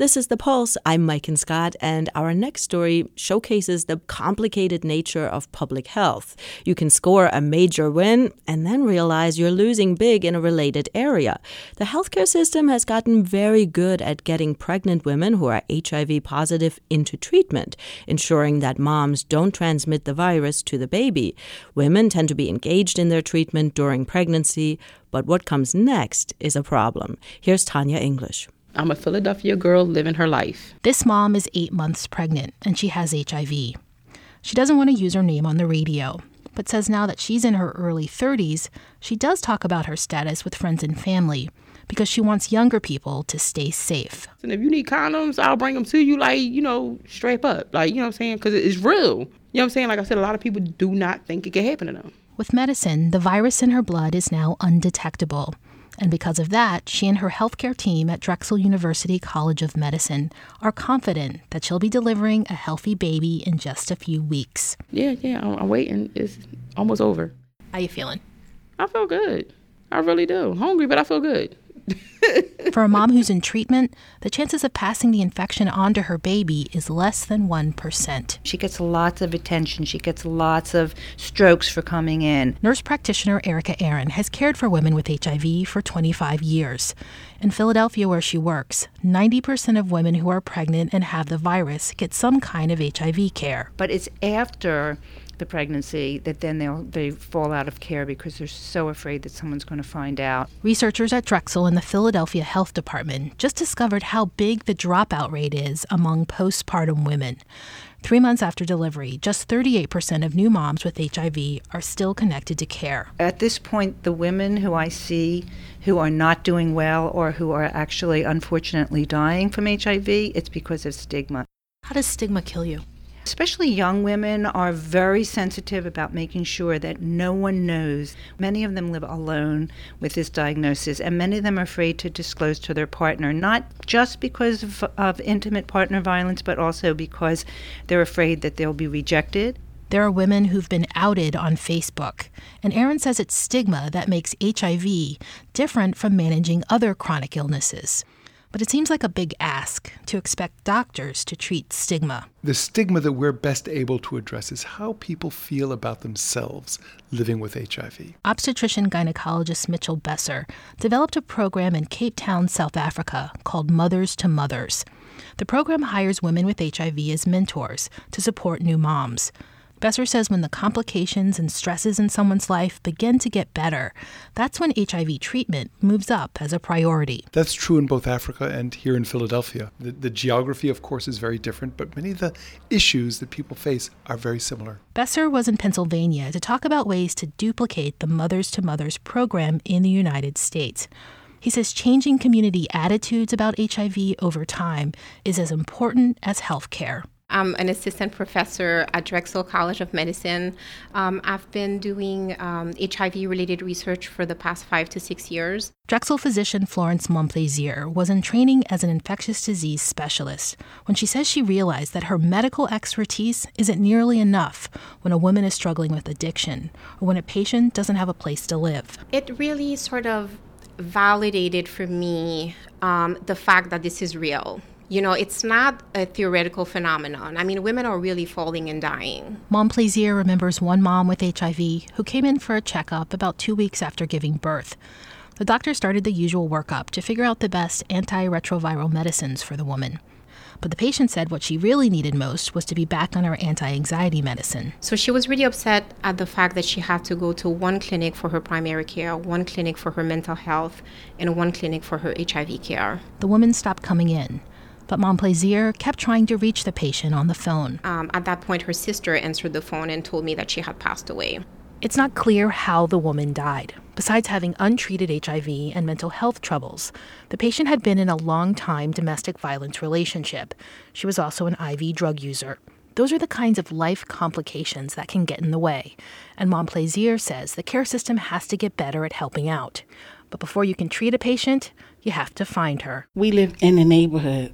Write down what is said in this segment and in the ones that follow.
This is The Pulse. I'm Maiken Scott, and our next story showcases the complicated nature of public health. You can score a major win and then realize you're losing big in a related area. The healthcare system has gotten very good at getting pregnant women who are HIV positive into treatment, ensuring that moms don't transmit the virus to the baby. Women tend to be engaged in their treatment during pregnancy, but what comes next is a problem. Here's Tanya English. I'm a Philadelphia girl living her life. This mom is 8 months pregnant, and she has HIV. She doesn't want to use her name on the radio, but says now that she's in her early 30s, she does talk about her status with friends and family because she wants younger people to stay safe. And if you need condoms, I'll bring them to you, strap up. You know what I'm saying? Because it's real. You know what I'm saying? Like I said, a lot of people do not think it can happen to them. With medicine, the virus in her blood is now undetectable. And because of that, she and her healthcare team at Drexel University College of Medicine are confident that she'll be delivering a healthy baby in just a few weeks. Yeah, I'm waiting. It's almost over. How you feeling? I feel good. I really do. Hungry, but I feel good. For a mom who's in treatment, the chances of passing the infection on to her baby is less than 1%. She gets lots of attention. She gets lots of strokes for coming in. Nurse practitioner Erica Aaron has cared for women with HIV for 25 years. In Philadelphia, where she works, 90% of women who are pregnant and have the virus get some kind of HIV care. But it's after the pregnancy that then they fall out of care because they're so afraid that someone's going to find out. Researchers at Drexel and the Philadelphia Health Department just discovered how big the dropout rate is among postpartum women. 3 months after delivery, just 38% of new moms with HIV are still connected to care. At this point, the women who I see who are not doing well or who are actually unfortunately dying from HIV, it's because of stigma. How does stigma kill you? Especially young women are very sensitive about making sure that no one knows. Many of them live alone with this diagnosis, and many of them are afraid to disclose to their partner, not just because of intimate partner violence, but also because they're afraid that they'll be rejected. There are women who've been outed on Facebook, and Aaron says it's stigma that makes HIV different from managing other chronic illnesses. But it seems like a big ask to expect doctors to treat stigma. The stigma that we're best able to address is how people feel about themselves living with HIV. Obstetrician gynecologist Mitchell Besser developed a program in Cape Town, South Africa called Mothers to Mothers. The program hires women with HIV as mentors to support new moms. Besser says when the complications and stresses in someone's life begin to get better, that's when HIV treatment moves up as a priority. That's true in both Africa and here in Philadelphia. The geography, of course, is very different, but many of the issues that people face are very similar. Besser was in Pennsylvania to talk about ways to duplicate the Mothers to Mothers program in the United States. He says changing community attitudes about HIV over time is as important as health care. I'm an assistant professor at Drexel College of Medicine. I've been doing HIV-related research for the past 5 to 6 years. Drexel physician Florence Monplaisir was in training as an infectious disease specialist when she says she realized that her medical expertise isn't nearly enough when a woman is struggling with addiction or when a patient doesn't have a place to live. It really sort of validated for me the fact that this is real. You know, it's not a theoretical phenomenon. I mean, women are really falling and dying. Monplaisir remembers one mom with HIV who came in for a checkup about 2 weeks after giving birth. The doctor started the usual workup to figure out the best antiretroviral medicines for the woman. But the patient said what she really needed most was to be back on her anti-anxiety medicine. So she was really upset at the fact that she had to go to one clinic for her primary care, one clinic for her mental health, and one clinic for her HIV care. The woman stopped coming in. But Monplaisir kept trying to reach the patient on the phone. At that point, her sister answered the phone and told me that she had passed away. It's not clear how the woman died. Besides having untreated HIV and mental health troubles, the patient had been in a long-time domestic violence relationship. She was also an IV drug user. Those are the kinds of life complications that can get in the way. And Monplaisir says the care system has to get better at helping out. But before you can treat a patient, you have to find her. We lived in a neighborhood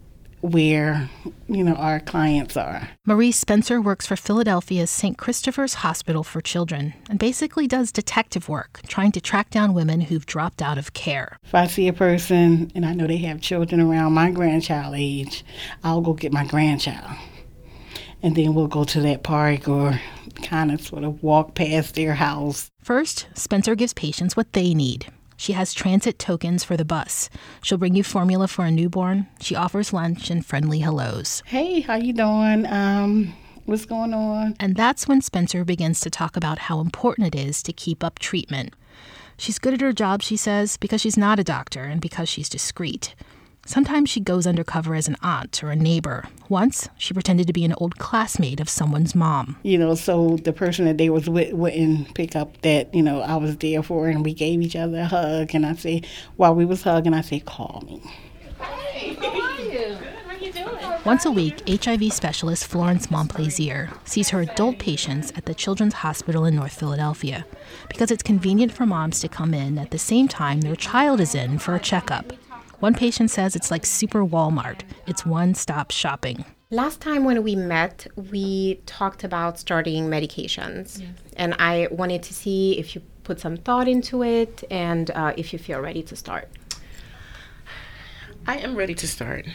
where, our clients are. Marie Spencer works for Philadelphia's St. Christopher's Hospital for Children and basically does detective work, trying to track down women who've dropped out of care. If I see a person and I know they have children around my grandchild age, I'll go get my grandchild. And then we'll go to that park or kind of sort of walk past their house. First, Spencer gives patients what they need. She has transit tokens for the bus. She'll bring you formula for a newborn. She offers lunch and friendly hellos. Hey, how you doing? What's going on? And that's when Spencer begins to talk about how important it is to keep up treatment. She's good at her job, she says, because she's not a doctor and because she's discreet. Sometimes she goes undercover as an aunt or a neighbor. Once, she pretended to be an old classmate of someone's mom. So the person that they was with wouldn't pick up that, I was there for, and we gave each other a hug. And I say, while we was hugging, I say, call me. Hey, how are you? Good, how you doing? Once a week, HIV specialist Florence Montplaisir sees her adult patients at the Children's Hospital in North Philadelphia because it's convenient for moms to come in at the same time their child is in for a checkup. One patient says it's like Super Walmart. It's one-stop shopping. Last time when we met, we talked about starting medications. Yes. And I wanted to see if you put some thought into it and if you feel ready to start. I am ready to start.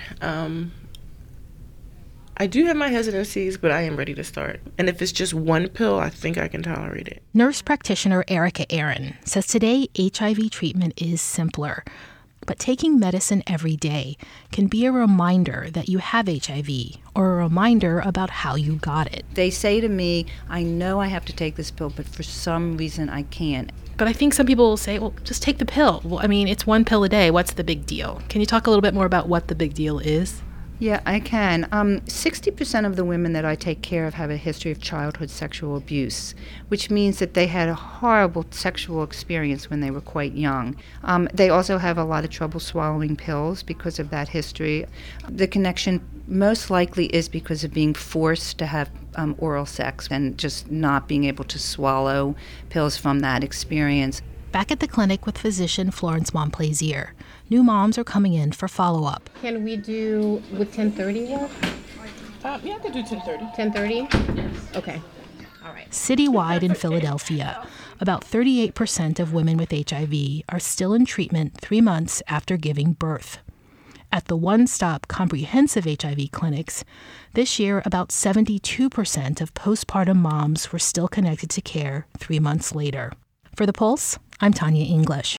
I do have my hesitancies, but I am ready to start. And if it's just one pill, I think I can tolerate it. Nurse practitioner Erica Aaron says today HIV treatment is simpler. But taking medicine every day can be a reminder that you have HIV or a reminder about how you got it. They say to me, I know I have to take this pill, but for some reason I can't. But I think some people will say, well, just take the pill. Well, I mean, it's one pill a day. What's the big deal? Can you talk a little bit more about what the big deal is? Yeah, I can. 60% of the women that I take care of have a history of childhood sexual abuse, which means that they had a horrible sexual experience when they were quite young. They also have a lot of trouble swallowing pills because of that history. The connection most likely is because of being forced to have oral sex and just not being able to swallow pills from that experience. Back at the clinic with physician Florence Montplaisir, new moms are coming in for follow-up. Can we do with 10:30 work? Yeah, I could do 10:30. 10:30? Yes. Okay. All right. Citywide in Philadelphia, about 38% of women with HIV are still in treatment 3 months after giving birth. At the one-stop comprehensive HIV clinics, this year about 72% of postpartum moms were still connected to care 3 months later. For The Pulse, I'm Tanya English.